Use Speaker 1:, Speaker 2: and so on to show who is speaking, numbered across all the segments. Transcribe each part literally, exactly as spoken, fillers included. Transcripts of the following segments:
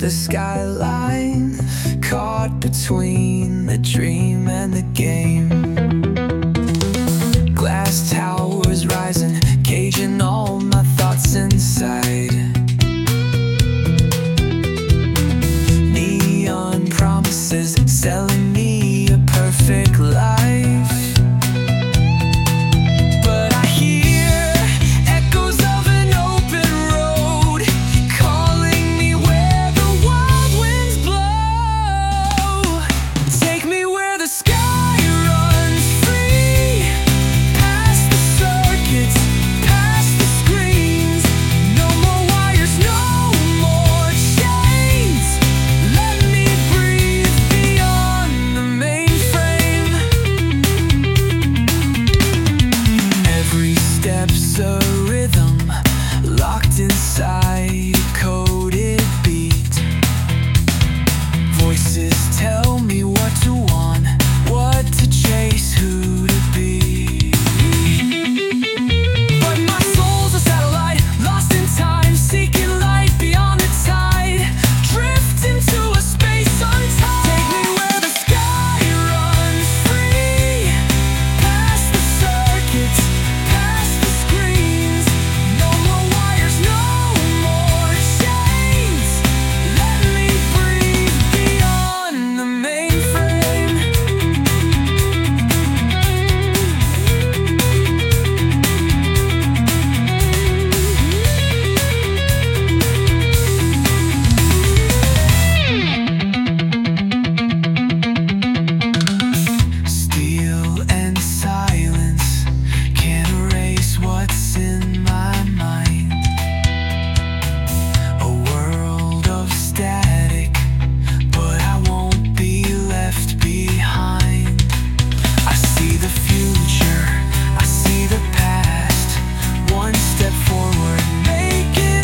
Speaker 1: the skyline, caught between the dream and the game. Glass towers rising, caging all my thoughts inside. Neon promises selling me a perfect life. But I hear echoes of an open road calling me where the wild winds blow. Take me where the sky runs free, past the circuits, past the screens. No more wires, no more chains. Let me breathe beyond the mainframe. Every step's a rhythm, locked inside a coded beat. Voices tell me what to want, what to chase, who to be. But my soul's a satellite, lost in time, seeking light beyond the tide. Drift into a space untied. Take me where the sky runs free, past the circuits, past the screens. No more wires, no more chains. Let me breathe beyond the mainframe. Steel and silence can't erase what's in my mind. A world of static, but I won't be left behind. I see the future, I see the past. One step forward, make it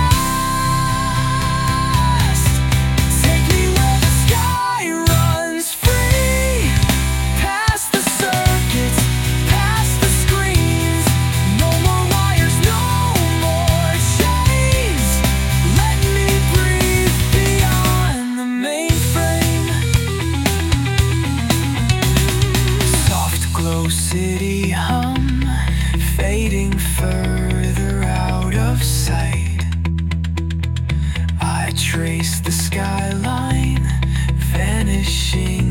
Speaker 1: last. Take me where the sky runs free, past the circuits, past the screens. No more wires, no more chains. Let me breathe beyond the mainframe. Soft glow city hum, fading further out of sight. I trace the skyline, vanishing